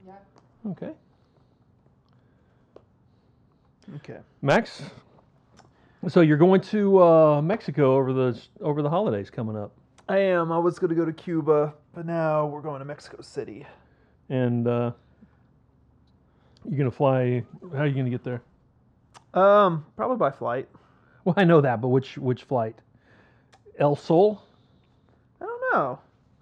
Okay. Okay. Max, so you're going to Mexico over the holidays coming up, I am. I was going to go to Cuba, but now we're going to Mexico City. and you're gonna fly. How are you gonna get there? Probably by flight. Well, I know that, but which flight? El Sol? I don't know.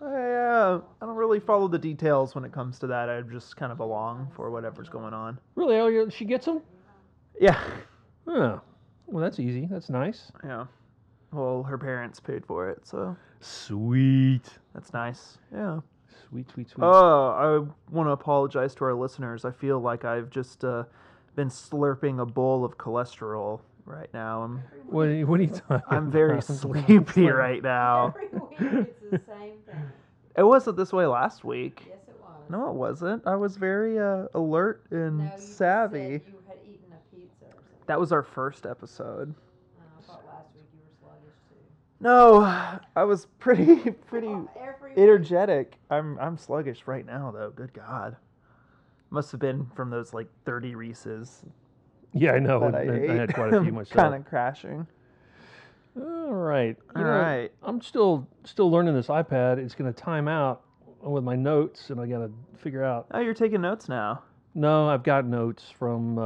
I don't really follow the details when it comes to that. I just kind of along for whatever's going on. Really? Oh, she gets them? Yeah. Oh, well, that's easy. That's nice. Yeah. Well, her parents paid for it, so Sweet. that's nice. Yeah. Sweet. Oh, I want to apologize to our listeners. I feel like I've just been slurping a bowl of cholesterol right now. What are you talking I'm very about? sleepy right now. Every week it's the same thing. It wasn't this way last week. Yes, it was. No, it wasn't. I was very alert and No, you just savvy. said you had eaten a pizza or something. That was our first episode. I thought last week you were sluggish too. No, I was pretty Every week. energetic. I'm sluggish right now though. Good God. Must have been from those like 30 Reese's Yeah, I know. that I ate. had quite a few myself. Kind of crashing. All right. All right. I'm still learning this iPad. It's going to time out with my notes, and I got to figure out. Oh, you're taking notes now. No, I've got notes from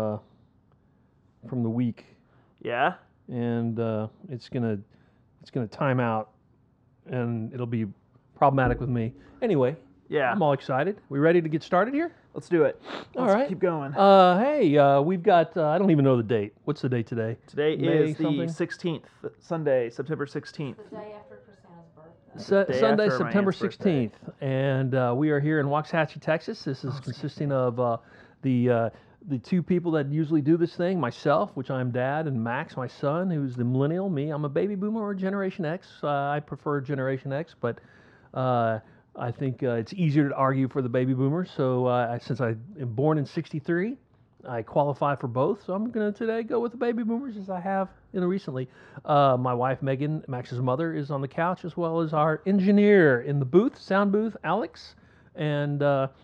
the week, Yeah. and it's gonna time out, and it'll be problematic with me. Anyway, Yeah. I'm all excited. We ready to get started here? Let's do it. All Let's right. keep going. Hey, we've got. I don't even know the date. What's the date today? Today May is the something? 16th, Sunday, September 16th. The day after Christina's birthday. Day Sunday, after my September aunt's birthday. 16th, and we are here in Waxahachie, Texas. This is consisting of the two people that usually do this thing, myself, which I'm dad, and Max, my son, who's the millennial. Me, I'm a baby boomer or Generation X. I prefer Generation X, but I think it's easier to argue for the baby boomers. So since I am born in '63, I qualify for both. So I'm going to today go with the baby boomers as I have recently. My wife, Megan, Max's mother, is on the couch, as well as our engineer in the booth, sound booth, Alex. And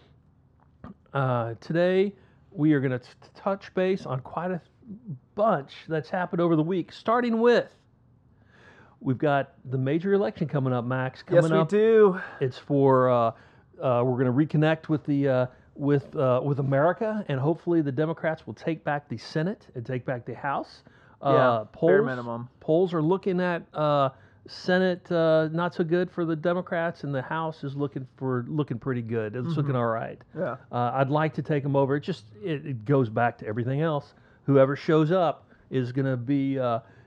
today we are going to touch base on quite a bunch that's happened over the week, starting with we've got the major election coming up, Max. Coming Yes, up. we do. It's for we're going to reconnect with the with America, and hopefully the Democrats will take back the Senate and take back the House. Yeah, bare minimum. Polls are looking at Senate not so good for the Democrats, and the House is looking pretty good. It's looking all right. Yeah. I'd like to take them over. It goes back to everything else. Whoever shows up is going to be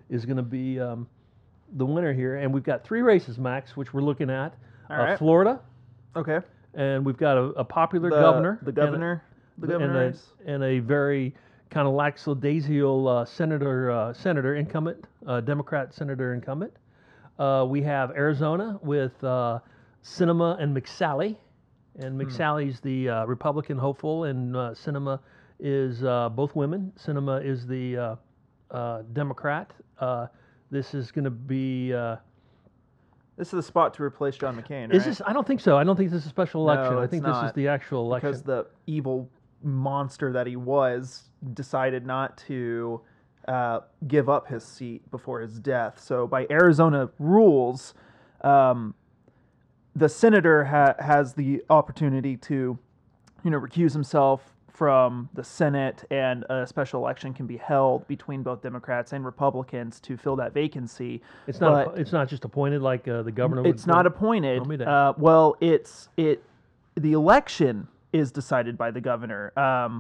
the winner here, and we've got three races, Max, which we're looking at. All right. Florida, Okay. and we've got a popular governor. The governor. The governor is. And a very kind of lackadaisical senator incumbent, Democrat senator incumbent. We have Arizona with Sinema and McSally, and McSally's the Republican hopeful, and Sinema is both women. Sinema is the Democrat. This is going to be. This is the spot to replace John McCain, right? Is this? I don't think so. I don't think this is a special election. No, I it's think this is not, the actual election. because the evil monster that he was decided not to give up his seat before his death. So by Arizona rules, the senator has the opportunity to, recuse himself from the Senate, and a special election can be held between both Democrats and Republicans to fill that vacancy. It's not. but- It's not just appointed like the governor. It's not appointed. Tell me that. Well, the election is decided by the governor.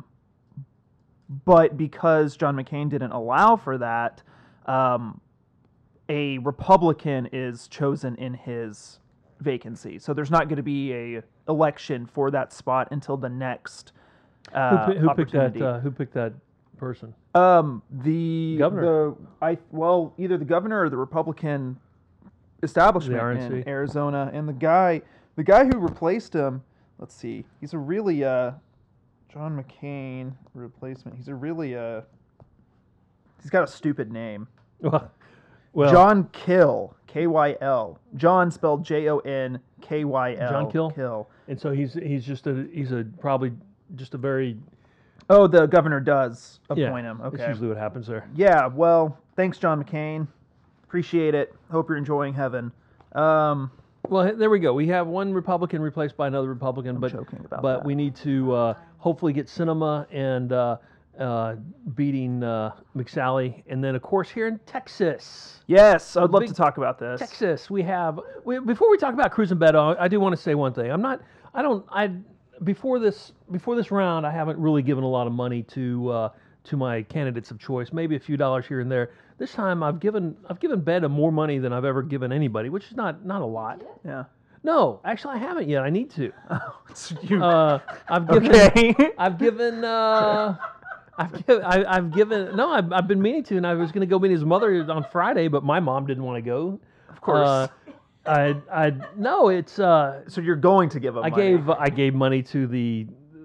But because John McCain didn't allow for that, a Republican is chosen in his vacancy. So there's not going to be a election for that spot until the next Who picked opportunity. that? Who picked that person? The Governor. Either the governor or the Republican establishment The in RNC. Arizona, and the guy who replaced him. Let's see, he's a really John McCain replacement. He's a really he's got a stupid name. Well, John Kill, Kyl. John spelled Jonkyl. John Kill? Kill. and so he's a probably just a very Oh, the governor does appoint yeah, him. That's Okay. usually what happens there. Yeah. Well, thanks, John McCain. Appreciate it. Hope you're enjoying heaven. Well, there we go. We have one Republican replaced by another Republican, but joking about but that. we need to hopefully get Sinema and beating McSally, and then of course here in Texas. Yes, I'd love big to talk about this. Texas, before we talk about Cruz and Beto, I do want to say one thing. Before this round, I haven't really given a lot of money to my candidates of choice. Maybe a few dollars here and there. This time, I've given Beto more money than I've ever given anybody, which is not a lot. Yeah. No, actually, I haven't yet. I need to. You, I've given. okay. I've given. I've given. No, I've been meaning to, and I was going to go meet his mother on Friday, but my mom didn't want to go. Of course. No, it's. So you're going to give up money. I gave money to the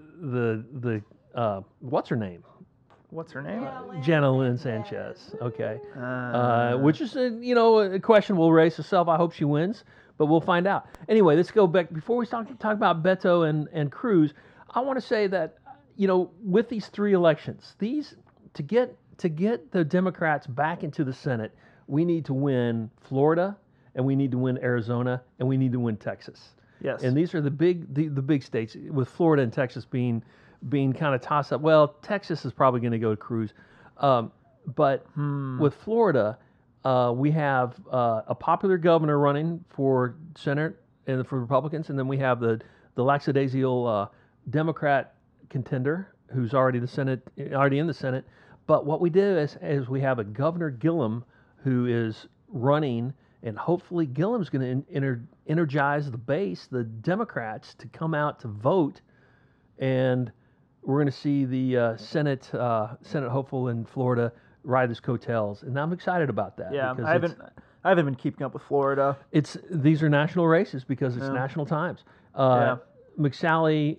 what's her name? What's her name? Jenna Lynn Sanchez. Okay. Which is a question will raise itself. I hope she wins, but we'll find out. Anyway, let's go back before we talk about Beto and Cruz. I want to say that with these three elections, to get the Democrats back into the Senate, we need to win Florida, and we need to win Arizona, and we need to win Texas. Yes. And these are the big states, with Florida and Texas being kind of toss up. Well, Texas is probably going to go to Cruz, but with Florida, we have a popular governor running for Senate and for Republicans, and then we have the lackadaisical Democrat contender who's already in the Senate. But what we do is we have a Governor Gillum who is running, and hopefully Gillum's going to energize the base, the Democrats, to come out to vote, and we're going to see the Senate hopeful in Florida ride his coattails, and I'm excited about that. Yeah, because I haven't been keeping up with Florida. These are national races because it's national times. McSally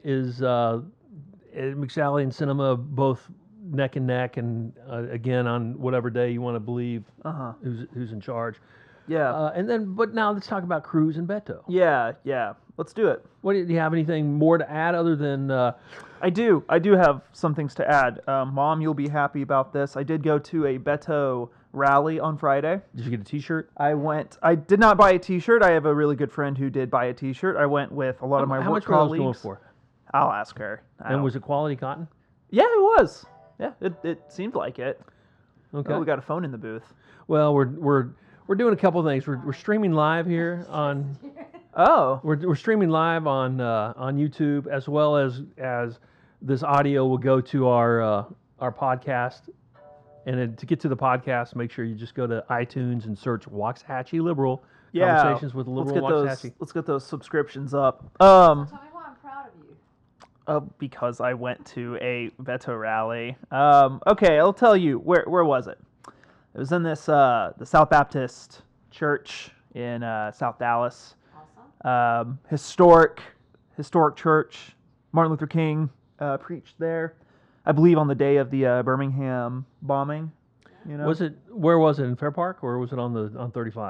and Sinema both neck and neck, and again on whatever day you want to believe who's in charge. Yeah. But now let's talk about Cruz and Beto. Yeah. Let's do it. Do you have anything more to add other than? I do have some things to add. Mom, you'll be happy about this. I did go to a Beto rally on Friday. Did you get a T-shirt? I did not buy a T-shirt. I have a really good friend who did buy a T-shirt. I went with a lot of my How work much were those colleagues. going for? I'll ask her. And was it quality cotton? Yeah, it was. Yeah, it seemed like it. Okay. Oh, we got a phone in the booth. Well, we're doing a couple of things. We're streaming live here on. Oh. We're streaming live on YouTube, as well as this audio will go to our podcast. And then to get to the podcast, make sure you just go to iTunes and search Waxahachie Liberal. Yeah. Conversations with the Liberal Waxahachie. Let's get those subscriptions up. Tell me why I'm proud of you. Because I went to a Beto rally. Okay, I'll tell you. Where was it? It was in this the South Baptist Church in South Dallas. Awesome. Historic church. Martin Luther King preached there, I believe, on the day of the Birmingham bombing. Where was it, in Fair Park, or was it on 35?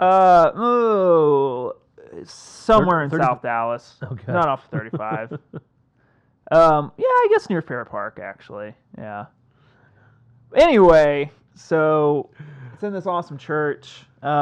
Somewhere in 30 South Dallas. Okay. Not off 35. I guess near Fair Park, actually. Yeah. Anyway, so it's in this awesome church.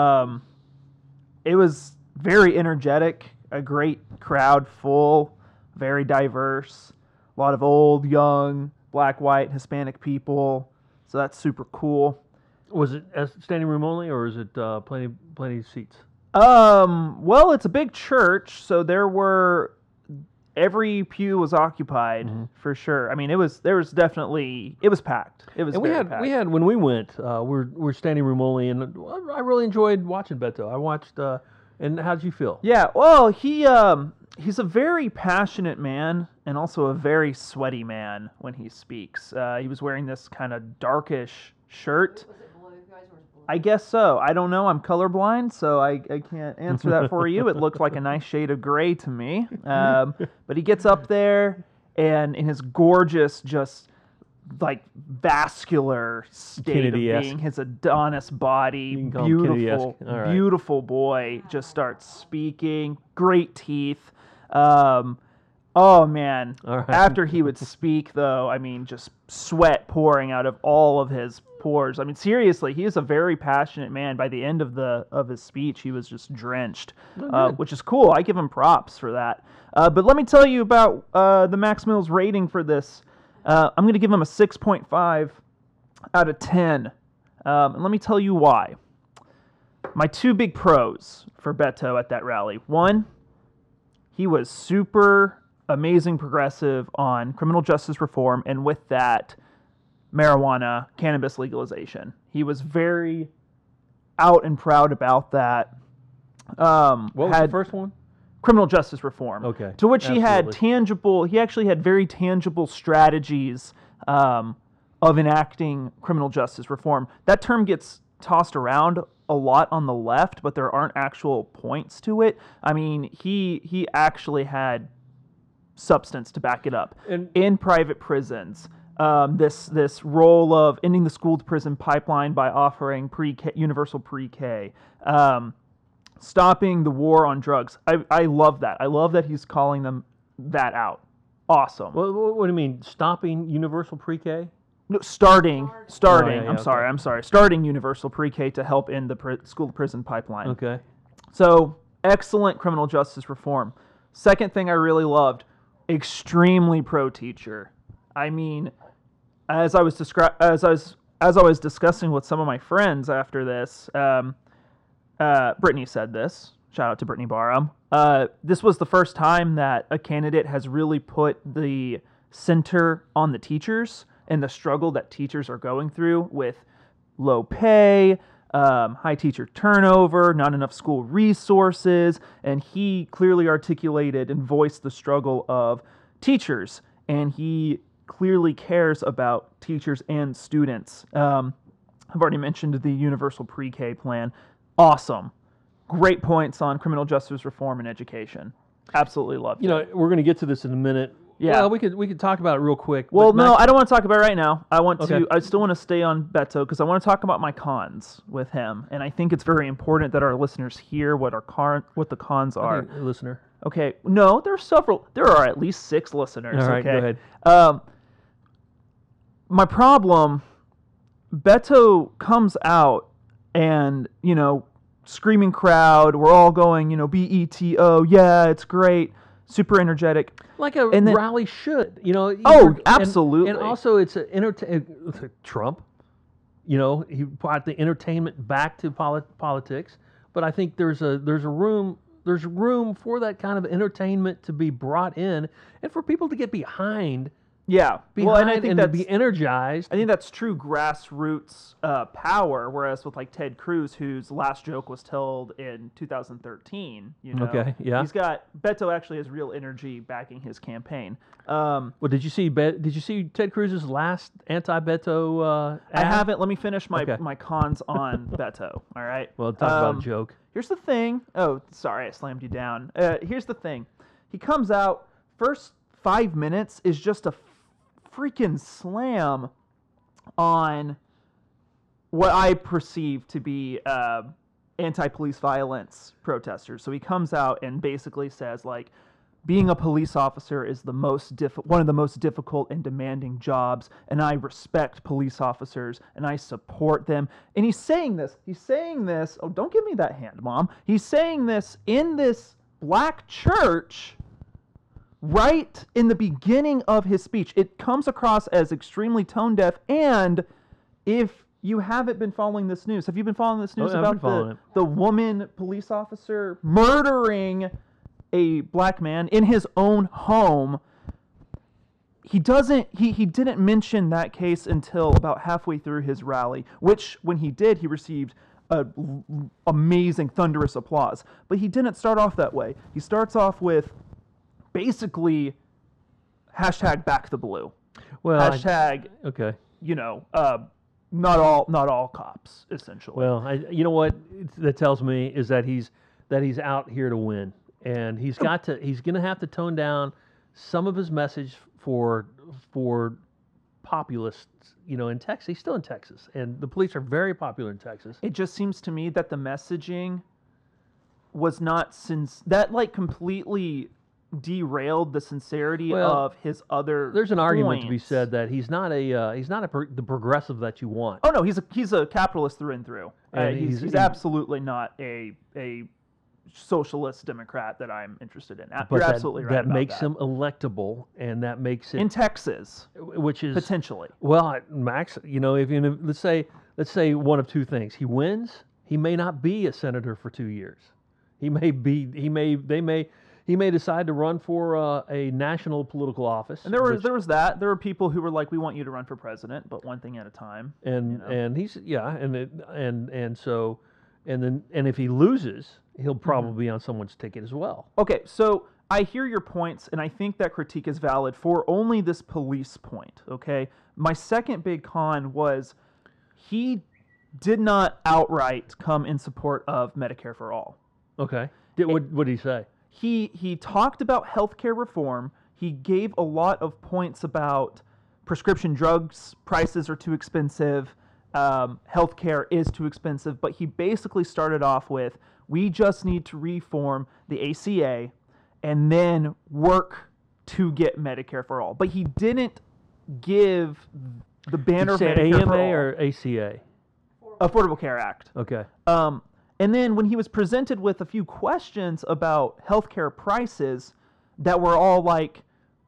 It was very energetic, a great crowd, full, very diverse, a lot of old, young, black, white, Hispanic people. So that's super cool. Was it standing room only, or is it plenty of seats? Well, it's a big church, so every pew was occupied for sure. I mean, it was packed. It was. And packed. we had when we went, we're standing room only, and I really enjoyed watching Beto. I watched. And how did you feel? Yeah, well, he's a very passionate man and also a very sweaty man when he speaks. He was wearing this kind of darkish shirt. Was it blue? You guys were blue. I guess so. I don't know. I'm colorblind, so I can't answer that for you. It looked like a nice shade of gray to me. But he gets up there, and in his gorgeous, just like vascular state Kennedy-esque. of being, his Adonis body, You can call him beautiful, Kennedy-esque. All right. beautiful boy, just starts speaking. Great teeth. Oh man! All right. After he would speak, though, I mean, just sweat pouring out of all of his pores. I mean, seriously, he is a very passionate man. By the end of his speech, he was just drenched, good. which is cool. I give him props for that. But let me tell you about the Max Mills rating for this. I'm going to give him a 6.5 out of 10, and let me tell you why. My two big pros for Beto at that rally: one, he was super amazing progressive on criminal justice reform, and with that, marijuana, cannabis legalization. He was very out and proud about that. What was the first one? Criminal justice reform. Okay. To which he absolutely. he actually had very tangible strategies of enacting criminal justice reform. That term gets tossed around a lot on the left, but there aren't actual points to it. I mean, he actually had substance to back it up. And in private prisons, this role of ending the school to prison pipeline by offering universal pre-K, stopping the war on drugs. I love that. I love that he's calling them that out. Awesome. what do you mean? Stopping universal pre-K? No, starting. Oh, yeah, I'm sorry. Starting universal pre-K to help end the school to prison pipeline. Okay. So excellent criminal justice reform. Second thing I really loved, extremely pro teacher. I mean, as I was discussing with some of my friends after this, Brittany said this. Shout out to Brittany Barham. This was the first time that a candidate has really put the center on the teachers and the struggle that teachers are going through with low pay, high teacher turnover, not enough school resources, and he clearly articulated and voiced the struggle of teachers, and he clearly cares about teachers and students. I've already mentioned the universal pre-K plan. Awesome. Great points on criminal justice reform and education. Absolutely loved it. We're going to get to this in a minute. Yeah. Well, we could talk about it real quick. Well, but no, Max- I don't want to talk about it right now. Okay. I still want to stay on Beto because I want to talk about my cons with him, and I think it's very important that our listeners hear what the cons are. Okay, listener. Okay. No, there are several. There are at least 6 listeners. All right, okay? go ahead. My problem, Beto comes out and, screaming crowd, we're all going, BETO, yeah, it's great, super energetic. Like a And then- rally should, absolutely. And also, it's Trump. He brought the entertainment back to politics. But I think there's room for that kind of entertainment to be brought in, and for people to get behind. Yeah. Well, and I think to be energized. I think that's true grassroots power, whereas with like Ted Cruz, whose last joke was told in 2013, Okay, yeah. Beto actually has real energy backing his campaign. Well, did you see Ted Cruz's last anti-Beto I ad? haven't. Let me finish my Okay. my cons on Beto. All right. Well, talk about a joke. Here's the thing. Oh, sorry, I slammed you down. Here's the thing. He comes out, first 5 minutes is just a freaking slam on what I perceive to be anti-police violence protesters. So he comes out and basically says, like, being a police officer is one of the most difficult and demanding jobs, and I respect police officers, and I support them. And he's saying this, oh, don't give me that hand, Mom. He's saying this in this black church right in the beginning of his speech. It comes across as extremely tone deaf, and if you haven't been following this news, have you been following this news about the woman police officer murdering a black man in his own home? He didn't mention that case until about halfway through his rally, which when he did, he received amazing thunderous applause. But he didn't start off that way. He starts off with basically hashtag back the blue. Well, hashtag okay. Not all cops, essentially. Well, you know what that tells me is that he's out here to win, and he's going to have to tone down some of his message for populists. In Texas, he's still in Texas, and the police are very popular in Texas. It just seems to me that the messaging was not completely derailed the sincerity Well, of his other. There's an argument to be points. said that he's not the progressive that you want. Oh no, he's a capitalist through and through. And He's absolutely not a socialist Democrat that I'm interested in. But You're that, absolutely right. that about makes that. him electable, and that makes it in Texas which is potentially. well, Max. If let's say one of two things: he wins, he may not be a senator for 2 years. He may decide to run for a national political office. And there was that. There were people who were like, "We want you to run for president, but one thing at a time." and he's and if he loses, he'll probably be on someone's ticket as well. Okay, so I hear your points, and I think that critique is valid for only this police point. Okay, my second big con was he did not outright come in support of Medicare for all. Okay, what did he say? He talked about healthcare reform. He gave a lot of points about prescription drugs prices are too expensive, healthcare is too expensive, but he basically started off with, we just need to reform the ACA and then work to get Medicare for all. But he didn't give the banner of Did you say Medicare AMA for all. or ACA? Affordable Care Act. Okay. And then when he was presented with a few questions about healthcare prices that were all like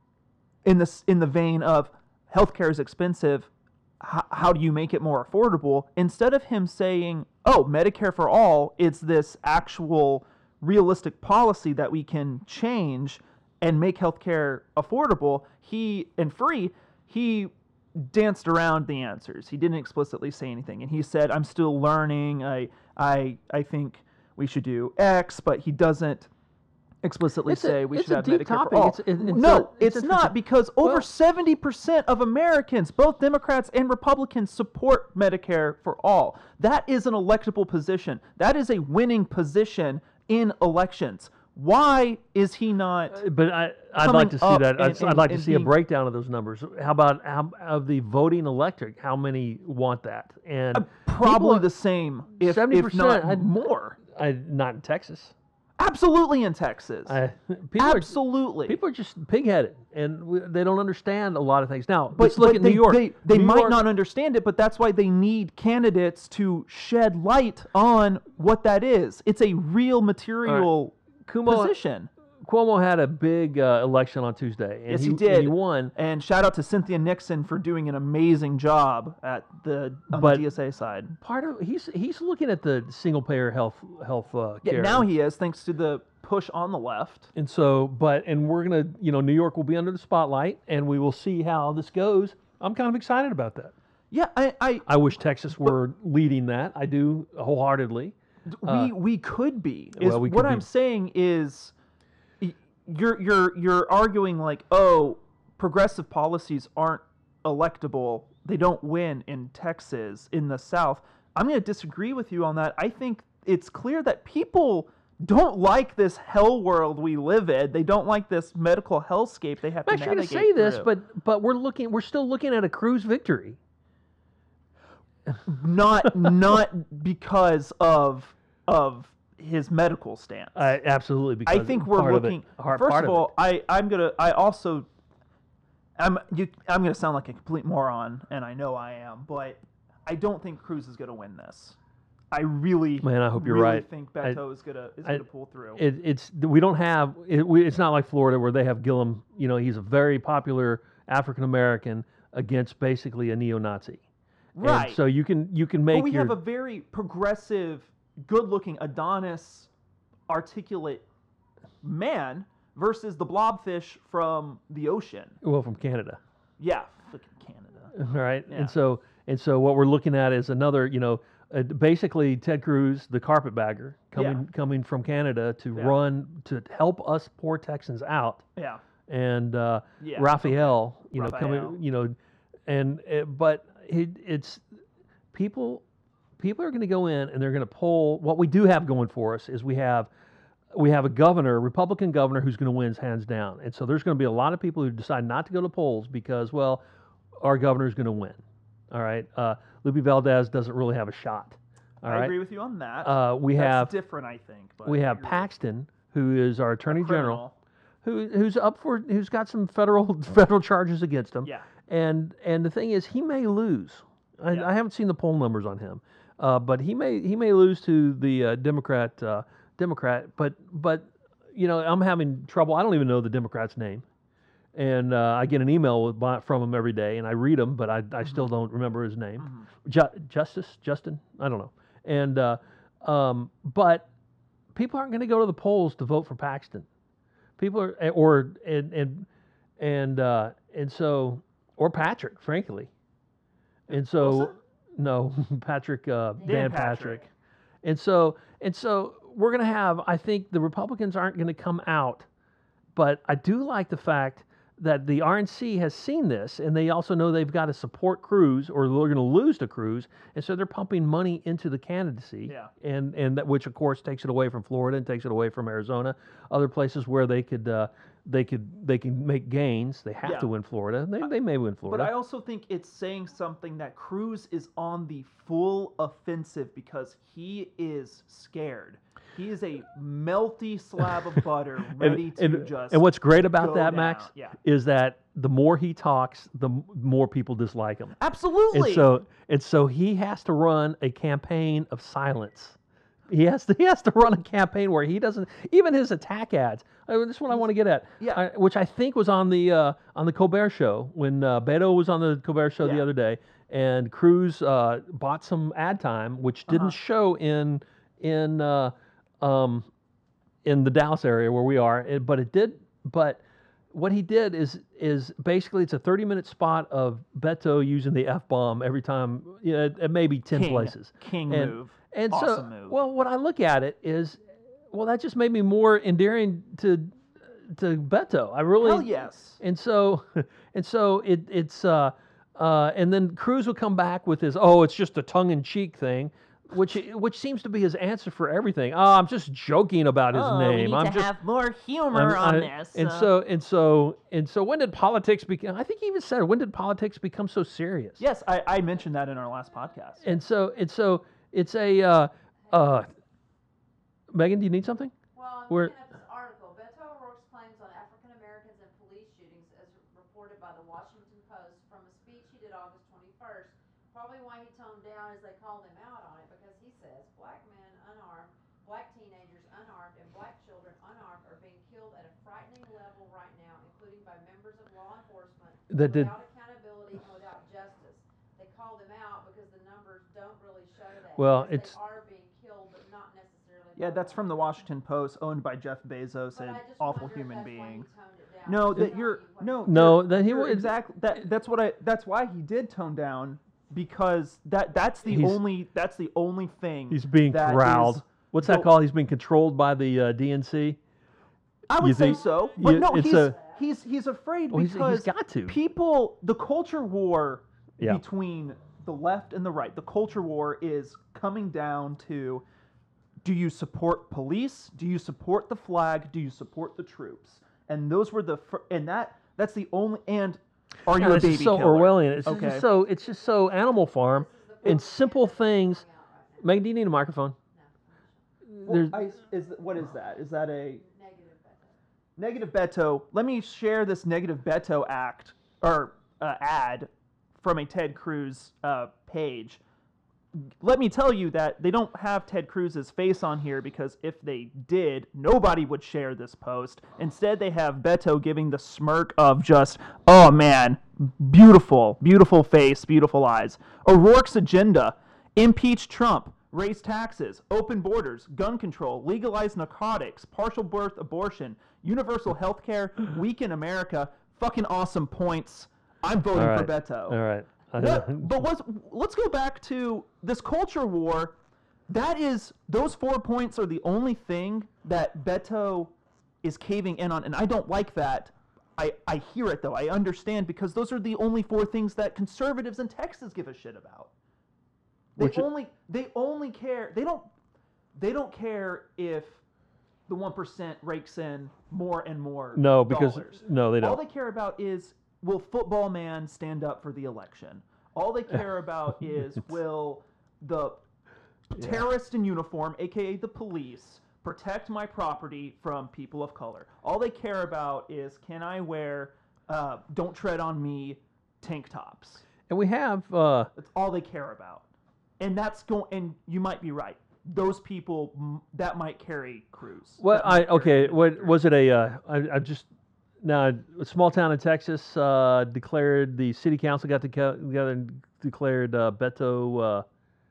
in the vein of healthcare is expensive, how do you make it more affordable? Instead of him saying, "Oh, Medicare for all, it's this actual realistic policy that we can change and make healthcare affordable," and free, he danced around the answers. He didn't explicitly say anything, and he said, "I'm still learning. I think we should do X," but he doesn't explicitly say we should have Medicare for all. It's not, because over 70% of Americans, both Democrats and Republicans, support Medicare for all. That is an electable position. That is a winning position in elections. Why is he not? But I'd like to see that. I'd like to see a breakdown of those numbers. How about of the voting electorate? How many want that? And probably the same, if 70%, not more. Not in Texas. Absolutely in Texas. Absolutely. People are just pig-headed, and they don't understand a lot of things. Now, but let's look at New York. They might not understand it, but that's why they need candidates to shed light on what that is. It's a real material position. Cuomo had a big election on Tuesday. And yes, he did. And he won. And shout out to Cynthia Nixon for doing an amazing job on the DSA side. Part of he's looking at the single payer health care. Yeah, now he is, thanks to the push on the left. And so, and we're gonna, New York will be under the spotlight, and we will see how this goes. I'm kind of excited about that. Yeah, I wish Texas were leading that. I do wholeheartedly. We could be. I'm saying is, you're arguing like, oh, progressive policies aren't electable. They don't win in Texas, in the South. I'm going to disagree with you on that. I think it's clear that people don't like this hell world we live in. They don't like this medical hellscape they have to navigate. I'm actually going to say this, but we're still looking at a Cruz victory. Not because of his medical stance. Absolutely, because I think we're looking. First of all, I'm gonna sound like a complete moron, and I know I am, but I don't think Cruz is gonna win this. I really, I hope you're really right. think Beto is gonna pull through. It's not like Florida where they have Gillum. He's a very popular African American against basically a neo-Nazi. Right. And so you can make. But we have a very progressive, good-looking Adonis, articulate man versus the blobfish from the ocean. Well, from Canada. Yeah, freaking Canada. All right. Yeah. And so what we're looking at is another, basically Ted Cruz, the carpetbagger, coming from Canada to run to help us poor Texans out. Yeah. And Raphael, coming, but it's people are going to go in and they're going to poll. What we do have going for us is we have a governor, a Republican governor, who's going to win hands down. And so there's going to be a lot of people who decide not to go to polls because, well, our governor's going to win. All right. Lupe Valdez doesn't really have a shot. I agree with you on that. That's different, I think. But we have Paxton, who is our attorney general, who's got some federal charges against him. Yeah. And the thing is, he may lose. Yeah. I haven't seen the poll numbers on him, but he may lose to the Democrat. But I'm having trouble. I don't even know the Democrat's name, and I get an email from him every day, and I read them, but I still don't remember his name. Justin, I don't know. And but people aren't going to go to the polls to vote for Paxton. People are and so or Patrick, frankly. And so Wilson? no, Patrick Dan Patrick. And so we're going to have, I think the Republicans aren't going to come out, but I do like the fact that the RNC has seen this, and they also know they've got to support Cruz, or they're going to lose to Cruz, and so they're pumping money into the candidacy, Yeah. and that, which of course takes it away from Florida and takes it away from Arizona, other places where they can make gains. They have Yeah. to win Florida. They may win Florida. But I also think it's saying something that Cruz is on the full offensive because he is scared. He is a melty slab of butter ready to just. And what's great about go that, down. Max, Yeah. is that the more he talks, the more people dislike him. Absolutely. And so he has to run a campaign of silence. He has to run a campaign where he doesn't, even his attack ads. This is what I want to get at. Yeah. Which I think was on the Colbert Show when Beto was on the Colbert Show the Yeah. other day, and Cruz bought some ad time, which didn't show in the Dallas area where we are, but it did. But what he did is basically it's a 30-minute spot of Beto using the F-bomb every time, at maybe 10 places. King And- move. And Awesome move. well, what I look at it is, that just made me more endearing to Beto. I really. Hell yes. And so it's and then Cruz will come back with his, it's just a tongue-in-cheek thing, which seems to be his answer for everything. Oh, I'm just joking about his name. We need I'm to just have more humor on this. And so when did politics become? I think he even said, when did politics become so serious? Yes, I mentioned that in our last podcast. And so it's a Megan, do you need something? Well, I'm We're- looking at this article. Beto O'Rourke's claims on African Americans and police shootings, as reported by the Washington Post, from a speech he did August 21st. Probably why he toned down is they called him out on it, because he says black men unarmed, black teenagers unarmed, and black children unarmed are being killed at a frightening level right now, including by members of law enforcement without accountability and without justice. They called him out because the numbers don't really show that. Well, because they are being killed, but not necessarily. Yeah, by that's from the law Washington Post, owned by Jeff Bezos, But an I just awful wonder if human that's why he being. toned it down. No, It's that not you're what no he- No, that he you're was exactly that's why he did tone down, because that's the only thing He's being that corralled. is What's that the- called? He's being controlled by the DNC. I would You say think- so, but no, it's he's afraid Well, he's because got to. people, the culture war Yeah. between the left and the right, the culture war is coming down to: do you support police? Do you support the flag? Do you support the troops? And those were that's the only. And are you a this baby is so killer? Orwellian. Okay. It's just so Animal Farm and simple things. Megan, do you need a microphone? Well, There's- what is that? Is that a Negative Beto. negative Beto? Let me share this negative Beto ad from a Ted Cruz page. Let me tell you that they don't have Ted Cruz's face on here, because if they did, nobody would share this post. Instead, they have Beto giving the smirk of just, oh man, beautiful, beautiful face, beautiful eyes. O'Rourke's agenda: impeach Trump, raise taxes, open borders, gun control, legalize narcotics, partial birth abortion, universal health care, weaken America. Fucking awesome points. I'm voting All for right. Beto. All right. Let's go back to this culture war. Those 4 points are the only thing that Beto is caving in on, and I don't like that. I hear it though. I understand, because those are the only 4 things that conservatives in Texas give a shit about. They only care. They don't care if the 1% rakes in more and more. No, because dollars. no, they All don't. they care about is, will football man stand up for the election? All they care about is, will the terrorist in uniform, aka the police, protect my property from people of color. All they care about is, can I wear don't tread on me tank tops. And we have That's all they care about. And and you might be right. Those people that might carry crews. what was it I just now a small town in Texas declared, the city council got together and declared Beto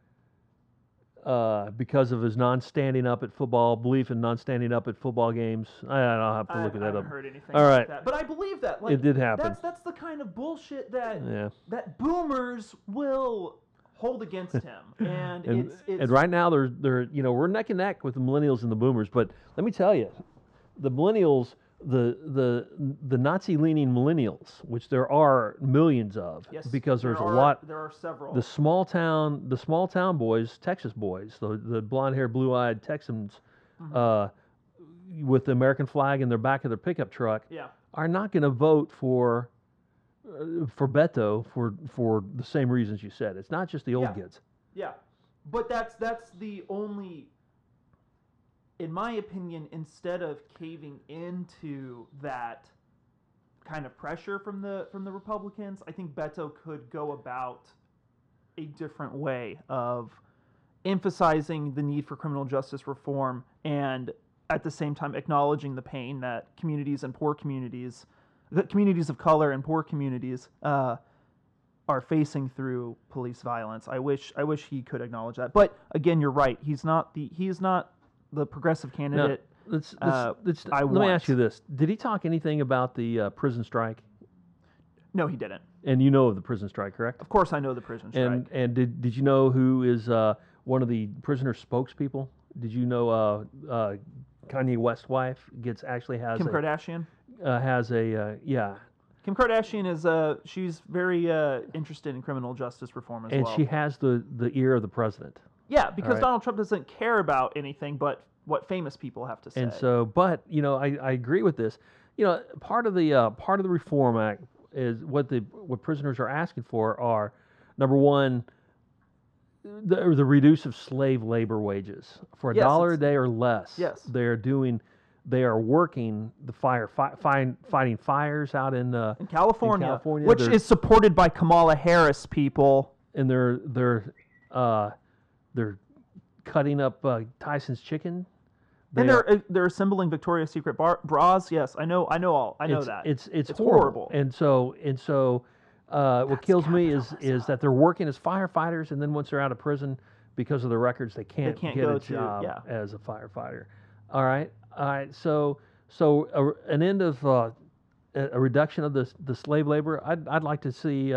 because of his non-standing up at football, belief in non-standing up at football games. I'll have to look at that I up. haven't heard anything All like right. that. But I believe that. Like, It did happen. That's the kind of bullshit that Yeah. that boomers will hold against him. And, it's And right now they're we're neck and neck with the millennials and the boomers, but let me tell you, the millennials, the Nazi-leaning millennials, which there are millions of, yes, because there's there a lot. There are several. The small town boys, Texas boys, the blonde-haired, blue-eyed Texans, with the American flag in their back of their pickup truck, yeah. are not going to vote for Beto for the same reasons you said. It's not just the old Yeah. kids. Yeah, but that's the only, in my opinion, instead of caving into that kind of pressure from the Republicans, I think Beto could go about a different way of emphasizing the need for criminal justice reform and at the same time acknowledging the pain that communities and poor communities, the communities of color and poor communities, are facing through police violence. I wish he could acknowledge that. But again, you're right. He is not the progressive candidate. Let me ask you this: did he talk anything about the prison strike? No, he didn't. And you know of the prison strike, correct? Of course, I know the prison strike. And did you know who is one of the prisoner spokespeople? Did you know Kanye West's wife actually has Kim Kardashian. Yeah. Kim Kardashian is she's very interested in criminal justice reform as well. And she has the ear of the president. Yeah, because right. Donald Trump doesn't care about anything but what famous people have to say. And so, but I agree with this. Part of the Reform Act is what prisoners are asking for are, number one, the reduce of slave labor wages for $1 a day or less. Yes. They are working the fighting fires out in California, California, which is supported by Kamala Harris people. And they're cutting up Tyson's chicken. They're assembling Victoria's Secret bras. Yes, I know that. It's horrible. And so what kills me is that they're working as firefighters, and then once they're out of prison, because of the records, they can't get a job as a firefighter. All right. So an end of a reduction of the slave labor. I'd like to see.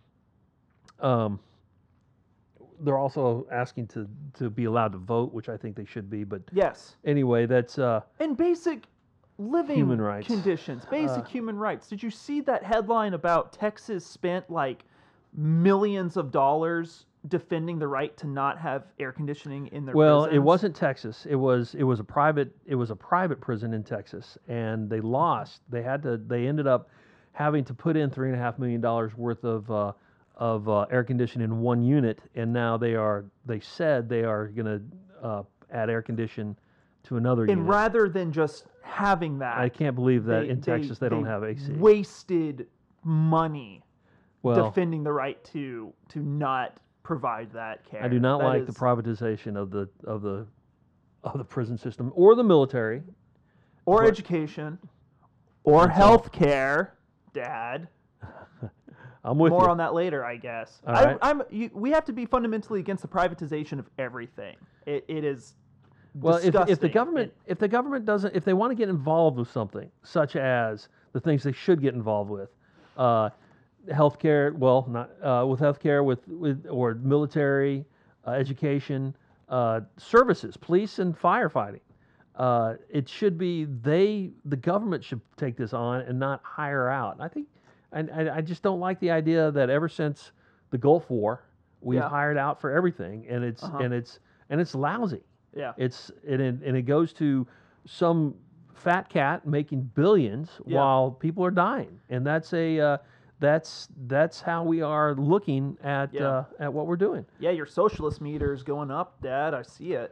They're also asking to be allowed to vote, which I think they should be. But yes. Anyway, that's and basic living human rights conditions, basic human rights. Did you see that headline about Texas spent like millions of dollars defending the right to not have air conditioning in their prisons? It wasn't Texas. It was a private prison in Texas, and they lost. They ended up having to put in $3.5 million worth of air conditioning in one unit, and now they said they are going to add air condition to another unit. And rather than just having that, I can't believe that in Texas they don't have AC. Wasted money defending the right to not provide that care. I do not like the privatization of the prison system or the military or education or health care, Dad. I'm with you. More on that later, I guess. All right. We have to be fundamentally against the privatization of everything. It is well, disgusting. if the government doesn't, if they want to get involved with something, such as the things they should get involved with, healthcare. Well, not with healthcare, with or military, education, services, police and firefighting. It should be the government should take this on and not hire out. I think. I just don't like the idea that ever since the Gulf War, we've hired out for everything, and it's lousy. Yeah. It goes to some fat cat making billions while people are dying, and that's how we are looking at what we're doing. Yeah, your socialist meter is going up, Dad. I see it. It's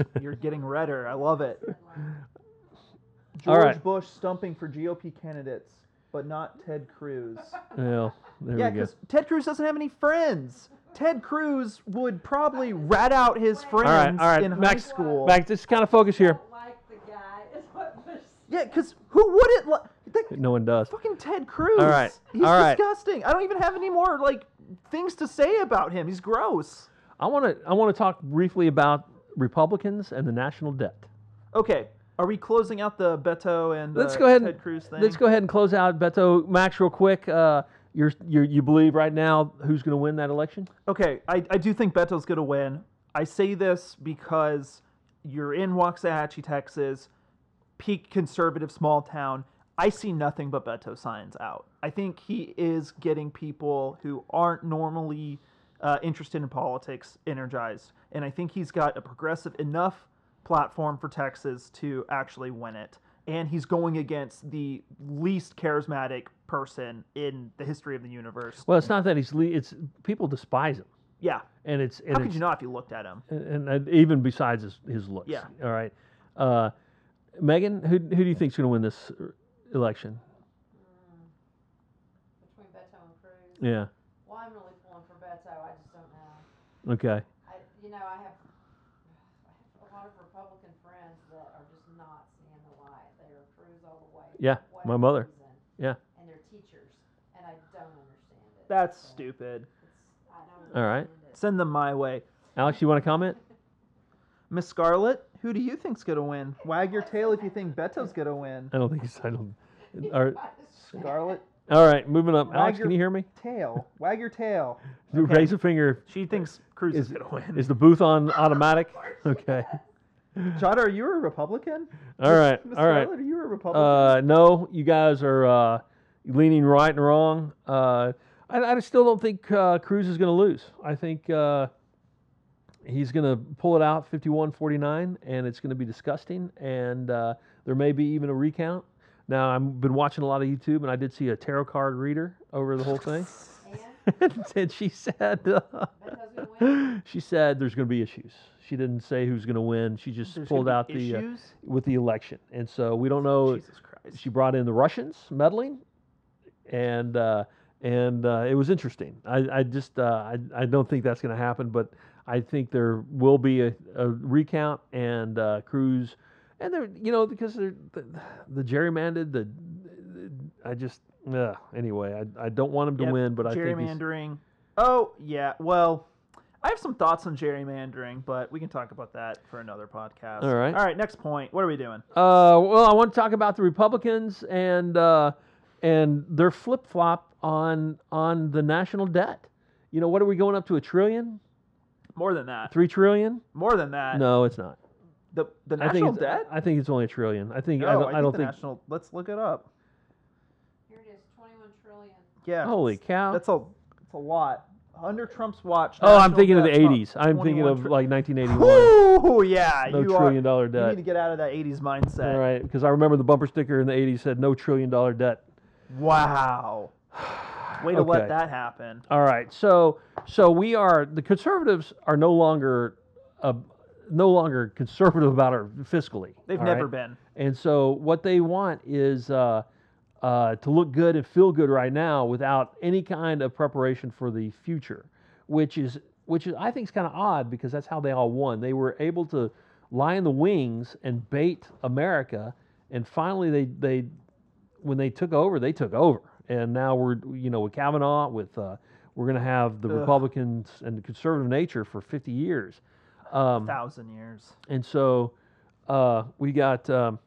You're getting redder. I love it. All George right. Bush stumping for GOP candidates, but not Ted Cruz. Well, there Yeah, we go. because Ted Cruz doesn't have any friends. Ted Cruz would probably rat out his friends All right, in high Max, school. Max, just kind of focus here. Like the guy is what Bush Yeah, because who wouldn't like No one does. fucking Ted Cruz? All right, He's all right. disgusting. I don't even have any more like things to say about him. He's gross. I want to talk briefly about Republicans and the national debt. Okay, are we closing out the Beto and Let's go ahead Ted and Cruz thing? let's go ahead and close out Beto. Max, real quick. You believe right now who's going to win that election? Okay, I do think Beto's going to win. I say this because you're in Waxahachie, Texas, peak conservative small town. I see nothing but Beto signs out. I think he is getting people who aren't normally interested in politics energized. And I think he's got a progressive enough platform for Texas to actually win it. And he's going against the least charismatic person in the history of the universe. Well, it's not that it's people despise him, Yeah. and it's How could you not if you looked at him? and even besides his looks. Yeah. All right. Megan, who do you think's going to win this election? between Beto and Cruz. Yeah. Well, I'm really pulling for Beto. I just don't know. Okay. I have a lot of Republican friends that are just not seeing the light. They are Cruz all the way. Yeah, for my whatever mother. reason, Yeah. And they're teachers, and I don't understand it. That's So stupid. I don't All right. understand it. Send them my way. Alex, you want to comment? Miss Scarlett, who do you think's gonna win? Wag your tail if you think Beto's gonna win. I don't think he's. I don't. All Scarlett, right, moving up. Wag Alex, your- can you hear me? tail. Wag your tail. Okay. Raise a finger. She thinks Cruz is gonna win. Is the booth on automatic? Okay. Jada, are you a Republican? All right. Miss All right. Scarlett, are you a Republican? No, you guys are leaning right and wrong. I still don't think Cruz is going to lose. I think he's going to pull it out 51-49, and it's going to be disgusting. And there may be even a recount. Now, I've been watching a lot of YouTube, and I did see a tarot card reader over the whole thing. And she said, Beto's gonna win. she said there's going to be issues. She didn't say who's going to win. She just There's pulled gonna out be the issues? with the election, and so we don't know. Jesus Christ. She brought in the Russians meddling, and it was interesting. I don't think that's going to happen, but I think there will be a recount, and Cruz, and they're because they're the gerrymandered. Anyway, I don't want him to Yep, win, but I think he's, gerrymandering. Oh yeah, well, I have some thoughts on gerrymandering, but we can talk about that for another podcast. All right. All right. Next point. What are we doing? Well, I want to talk about the Republicans and their flip flop on the national debt. What are we going up to, $1 trillion, More than that. $3 trillion? More than that. No, it's not. The I think national it's, debt. I think it's only $1 trillion. I think No, I don't the think. national. Let's look it up. Here it is, 21 trillion. Yeah. Holy cow! That's a lot. Under Trump's watch. Oh, I'm national thinking of the debt's up 80s. I'm thinking 21 of like 1981. Ooh, yeah. No you trillion-dollar You debt. need to get out of that 80s mindset. All right, because I remember the bumper sticker in the 80s said no $1 trillion debt. Wow. Way to Okay. let that happen. All right, so the conservatives are no longer conservative about our fiscally. They've all never right? been. And so what they want is to look good and feel good right now without any kind of preparation for the future, which is I think is kind of odd because that's how they all won. They were able to lie in the wings and bait America, and finally they when they took over, they took over. And now we're with Kavanaugh, we're going to have the Republicans and the conservative nature for 50 years. 1,000 years. And so we got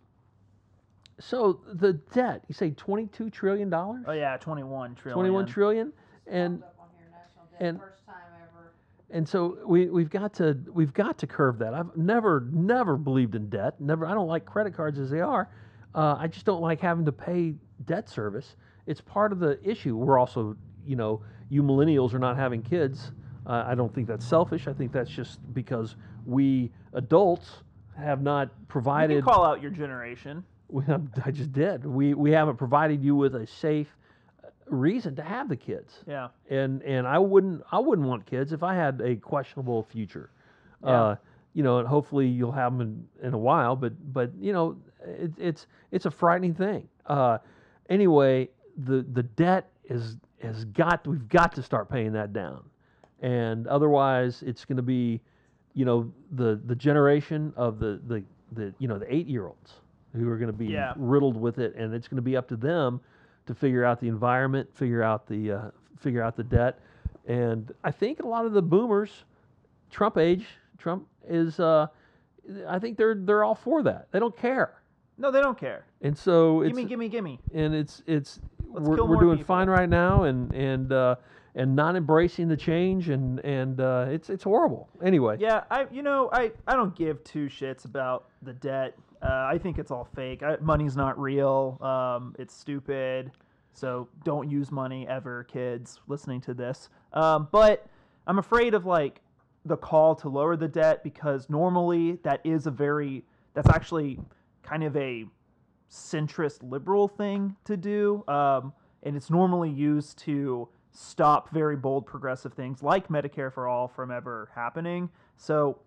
so the debt. You say $22 trillion? Oh yeah, 21 trillion. 21 trillion, and Popped up on here, national debt, and- first time ever. and so we've got to curb that. I've never believed in debt. Never. I don't like credit cards as they are. I just don't like having to pay debt service. It's part of the issue. We're also, you millennials are not having kids. I don't think that's selfish. I think that's just because we adults have not You provided. can call out your generation. I just did. We haven't provided you with a safe reason to have the kids. Yeah. And I wouldn't want kids if I had a questionable future. Yeah. and hopefully you'll have them in a while. But it's a frightening thing. Anyway, the debt we've got to start paying that down, and otherwise it's going to be, the generation of the 8-year-olds who are going to be riddled with it, and it's going to be up to them to figure out the environment, figure out the debt, and I think a lot of the boomers, Trump is, I think they're all for that. They don't care. No, they don't care. And so Gimme. And we're more doing people. fine right now, and not embracing the change, and it's horrible. Anyway. Yeah, I don't give two shits about the debt. I think it's all fake. Money's not real. It's stupid. So don't use money ever, kids listening to this. But I'm afraid of like the call to lower the debt, because normally that's actually kind of a centrist liberal thing to do. And it's normally used to stop very bold progressive things like Medicare for all from ever happening. So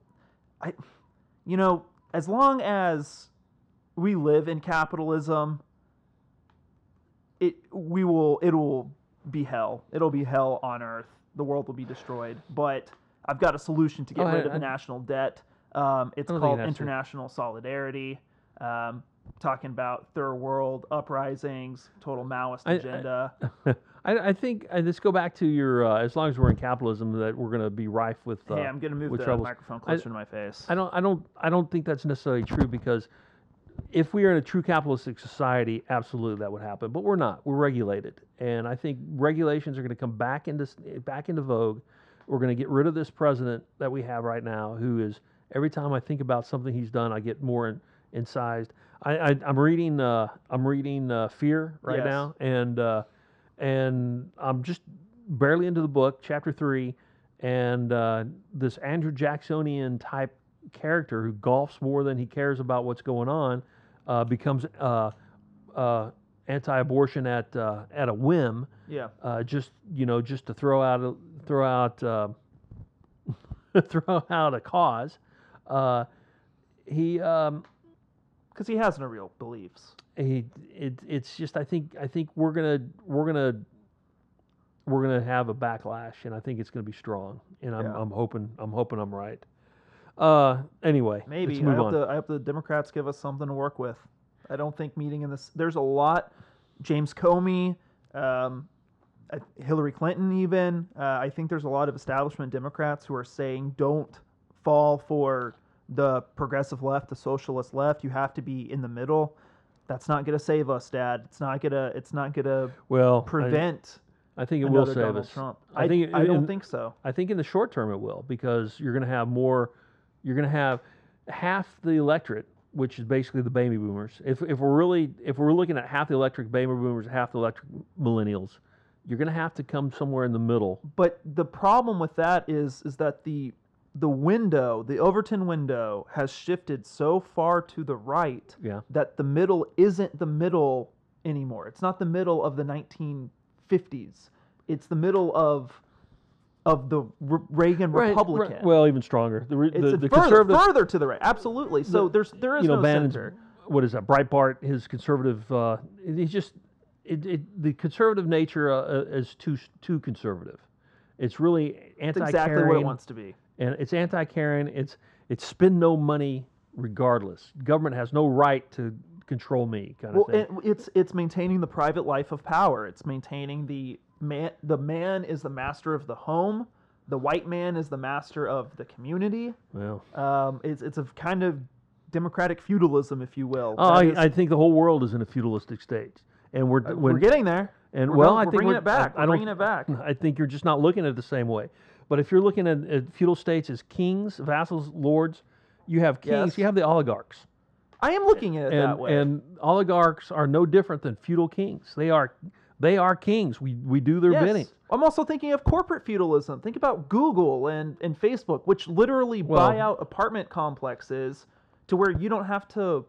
as long as we live in capitalism, it will be hell. It'll be hell on earth. The world will be destroyed. But I've got a solution to get rid of the national debt. It's called international solidarity. Talking about third world uprisings, total Maoist agenda. I think let's go back to your. As long as we're in capitalism, that we're going to be rife with. Hey, I'm going to move the troubles. microphone closer to my face. I don't think that's necessarily true, because if we are in a true capitalistic society, absolutely that would happen. But we're not. We're regulated, and I think regulations are going to come back into vogue. We're going to get rid of this president that we have right now, who is, every time I think about something he's done, I get more incised. I'm reading Fear right now, and I'm just barely into the book, chapter 3, and this Andrew Jacksonian type character who golfs more than he cares about what's going on becomes anti-abortion at a whim. Yeah. Just to throw out a cause. Because he has no real beliefs. It's just I think we're gonna have a backlash, and I think it's gonna be strong, and I'm hoping I'm right. Anyway, maybe let's move on. I hope the Democrats give us something to work with. I don't think meeting in this. There's a lot. James Comey, Hillary Clinton, even. I think there's a lot of establishment Democrats who are saying don't fall for the progressive left, the socialist left. You have to be in the middle. That's not going to save us, Dad. It's not gonna prevent. I think it will save Donald us. Trump. I don't think so. I think in the short term it will, because you're going to have more. You're going to have half the electorate, which is basically the baby boomers. If we're looking at half the electric baby boomers, half the electric millennials, you're going to have to come somewhere in the middle. But the problem with that is that the window, the Overton window, has shifted so far to the right that the middle isn't the middle anymore. It's not the middle of the 1950s. It's the middle of the Reagan Republican. Right. Well, even stronger. The further to the right. Absolutely. So there is no center. What is that? Breitbart, his conservative. He's just the conservative nature is too conservative. It's really anti-caring. It's exactly what it wants to be. And it's anti-caring. It's spend no money regardless. Government has no right to control me, kind of thing. It's maintaining the private life of power. It's maintaining the man is the master of the home. The white man is the master of the community. Well, it's a kind of democratic feudalism, if you will. I think the whole world is in a feudalistic state, and we're getting there. And we're bringing it back. We're bringing it back. I think you're just not looking at it the same way. But if you're looking at feudal states as kings, vassals, lords, you have kings. Yes. You have the oligarchs. I am looking at it that way. And oligarchs are no different than feudal kings. They are kings. We do their bidding. I'm also thinking of corporate feudalism. Think about Google and Facebook, which literally buy out apartment complexes to where you don't have to.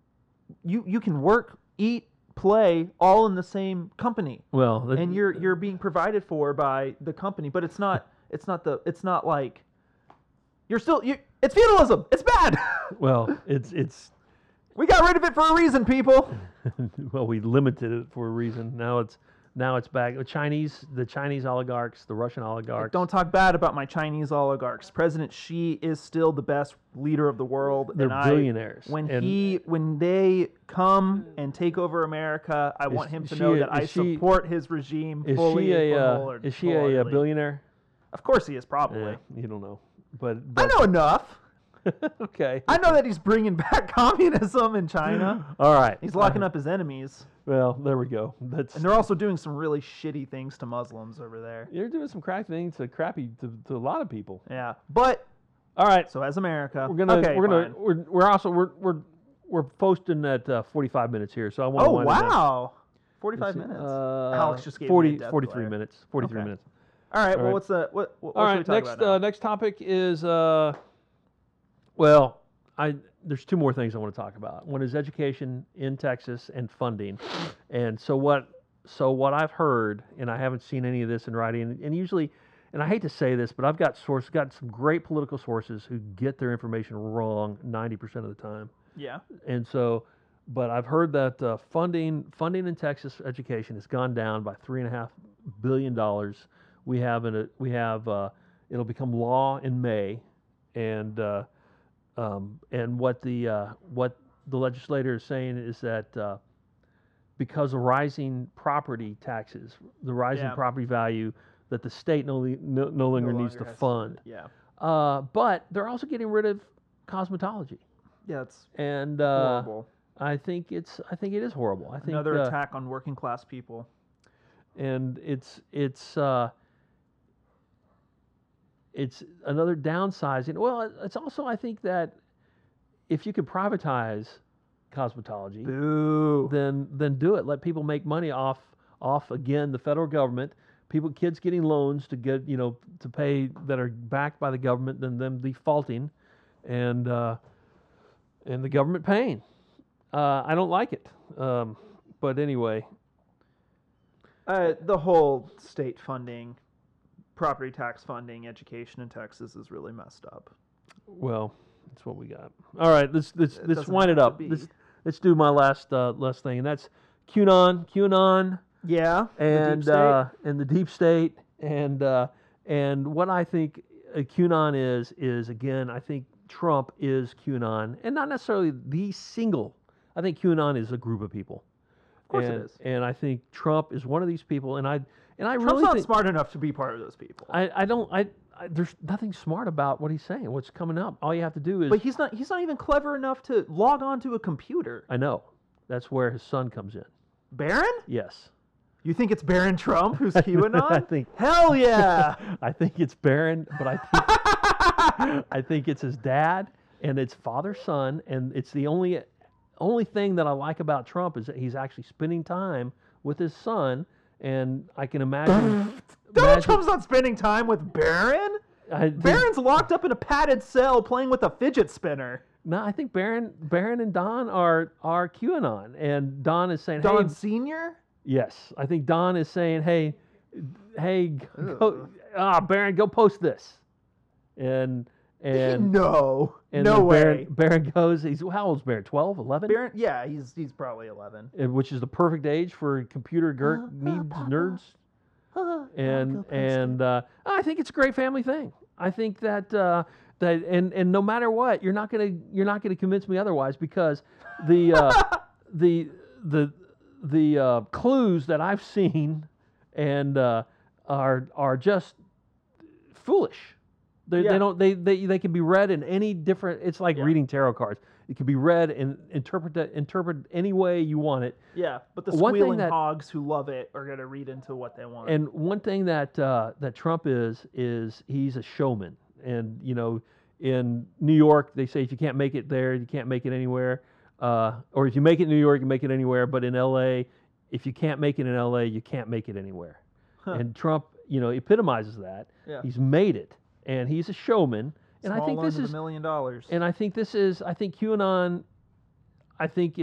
You can work, eat, play all in the same company. Well, and you're being provided for by the company, but it's not like It's feudalism. It's bad. Well, it's We got rid of it for a reason, people. well, we limited it for a reason. Now it's back. The Chinese oligarchs, the Russian oligarchs. Don't talk bad about my Chinese oligarchs. President Xi is still the best leader of the world. They're billionaires. When they come and take over America, I want him to know that I support his regime fully. Is she a billionaire? Of course he is, probably. You don't know, but I know enough. Okay. I know that he's bringing back communism in China. All right. He's locking up his enemies. Well, there we go. And they're also doing some really shitty things to Muslims over there. They're doing some crappy to a lot of people. Yeah, but all right. So as America, we're posting at 45 minutes here, so I want to wind it down. Wow, 45 minutes. Alex just gave 40, me a death 43 glare. minutes. 43 Okay. minutes. All right. All Well, right. what All should we right. talk about now? Next topic is there's two more things I want to talk about. One is education in Texas and funding. And so what I've heard, and I haven't seen any of this in writing, and usually, and I hate to say this, but I've got some great political sources who get their information wrong 90% of the time. Yeah. And so, but I've heard that funding in Texas education has gone down by $3.5 billion. It'll become law in May, and what the legislator is saying is that because of rising property taxes, the rising property value, that the state no longer needs to fund. Yeah. But they're also getting rid of cosmetology. Yeah, it's And horrible. I think it is horrible. I think Another attack on working class people. and it's another downsizing. Well, it's also, I think, that if you could privatize cosmetology, Boo. then do it. Let people make money off again the federal government. Kids getting loans to get to pay that are backed by the government, than them defaulting, and the government paying. I don't like it, but anyway. The whole state funding, property tax funding, education in Texas is really messed up. Well, that's what we got. All right, let's wind it have up. to be. Let's do my last thing, and that's QAnon, Yeah. and the deep state. and the deep state, and what I think QAnon is again, I think Trump is QAnon, and not necessarily the single. I think QAnon is a group of people. Of course it is. And I think Trump is one of these people, and I Trump's really not think smart enough to be part of those people. there's nothing smart about what he's saying. What's coming up? All you have to do is. But he's not even clever enough to log on to a computer. I know. That's where his son comes in. Barron? Yes. You think it's Barron Trump who's QAnon? I think. Hell yeah. I think it's Barron, but I think it's his dad and it's father-son, and it's the only thing that I like about Trump is that he's actually spending time with his son, and I can imagine. Donald Trump's not spending time with Barron. Barron's locked up in a padded cell playing with a fidget spinner. No, I think Barron and Don are QAnon, and Don is saying, Don "Hey, Sr.? yes." I think Don is saying, "Hey, Barron, go post this," and no and way. Barron goes. How old's Barron? 12, 11? Barron, yeah, he's probably 11. Which is the perfect age for computer nerds. And I think it's a great family thing. I think that and no matter what, you're not gonna convince me otherwise, because the clues that I've seen and are just foolish. They can be read in any different. It's like reading tarot cards. It can be read and interpret any way you want it. Yeah, but the One thing squealing that- hogs who love it are going to read into what they want. And one thing that Trump is he's a showman. And in New York, they say if you can't make it there, you can't make it anywhere. Or if you make it in New York, you can make it anywhere. But in L.A., if you can't make it in L.A., you can't make it anywhere. And Trump, epitomizes that. Yeah. He's made it, and he's a showman. And I think this is $1 million. And I think QAnon. I think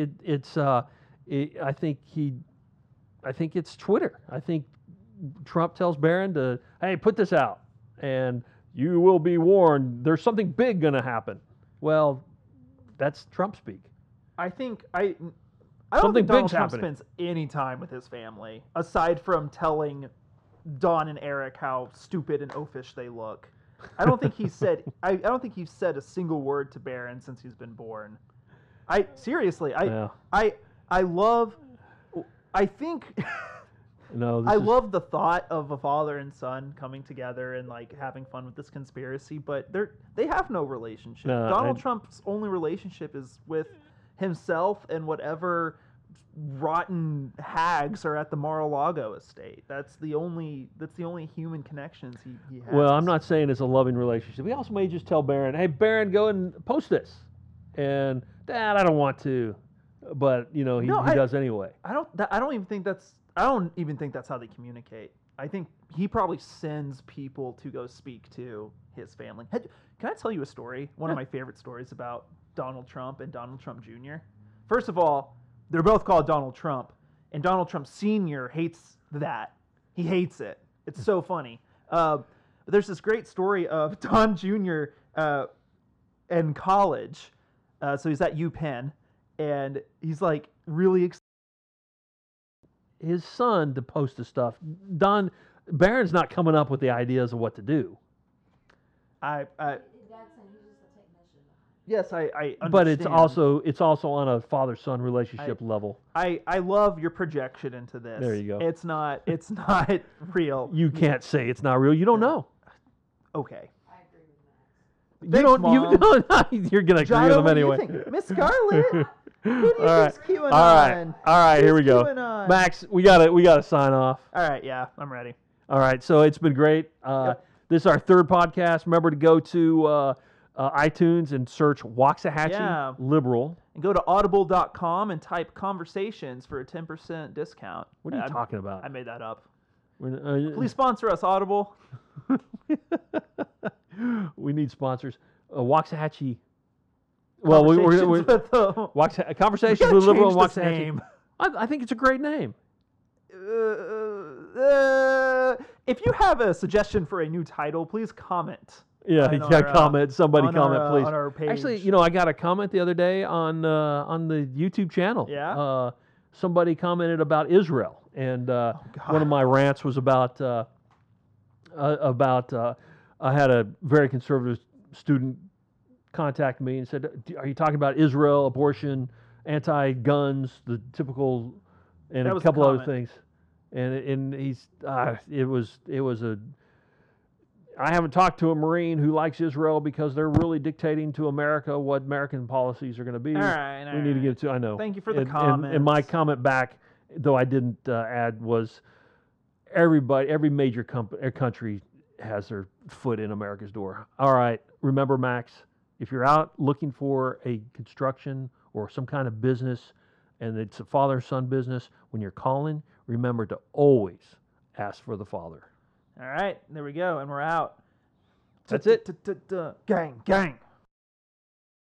it's Twitter. I think Trump tells Barron to, hey, put this out, and You will be warned. There's something big going to happen. Well, that's Trump speak. I don't Something think Donald big's Trump happening. spends any time with his family aside from telling Don and Eric how stupid and oafish they look. I don't think he said. I don't think he's said a single word to Barron since he's been born. Seriously. Yeah. I love. I think. No, I love the thought of a father and son coming together and like having fun with this conspiracy, but they have no relationship. No, Donald and- Trump's only relationship is with himself and whatever rotten hags are at the Mar-a-Lago estate. That's the only human connections he has. Well, I'm not saying it's a loving relationship. He also may just tell Barron, "Hey, Barron, go and post this," and Dad, I don't want to, but he does anyway. I don't even think that's how they communicate. I think he probably sends people to go speak to his family. Can I tell you a story? One of my favorite stories about Donald Trump and Donald Trump Jr. First of all, they're both called Donald Trump, and Donald Trump Sr. hates that. He hates it. It's so funny. But there's this great story of Don Jr. In college. So he's at UPenn, and he's like really excited. His son to post the stuff. Barron's not coming up with the ideas of what to do. I Dad's saying he's just a technician. Yes, I understand. But it's also on a father-son relationship level. I love your projection into this. There you go. It's not real. You can't say it's not real. You don't know. Okay. I agree with Max. You don't. Mom. You don't. You're gonna agree Jono, with him what do you anyway. think? Miss Scarlett, who do you All right. think's QAnon? All right. Here we go. QAnon? Max, we gotta sign off. All right, yeah, I'm ready. All right. So it's been great. Yep. This is our third podcast. Remember to go to iTunes and search Waxahachie Yeah. Liberal. And go to audible.com and type conversations for a 10% discount. What are you talking about? I made that up. Please. Please sponsor us, Audible. We need sponsors. Waxahachie. Well, we're Conversations with the- Conversations We gotta with Liberal and change this Waxahachie. name. I think it's a great name. If you have a suggestion for a new title, please comment. Yeah, on you got our, comment. Somebody on comment, our, please. on our page. Actually, I got a comment the other day on the YouTube channel. Yeah? Somebody commented about Israel, and one of my rants was about I had a very conservative student contact me and said, "Are you talking about Israel, abortion, anti-guns, the typical, and That a was the couple other comment. things?" And he's it was a. I haven't talked to a Marine who likes Israel because they're really dictating to America what American policies are going to be. All right, We need to get to. I know. Thank you for the And my comments. comment back, though I didn't add, was every major country has their foot in America's door. All right, remember, Max, if you're out looking for a construction or some kind of business, and it's a father-son business, when you're calling, remember to always ask for the Father. All right, there we go, and we're out. That's it. Gang, gang.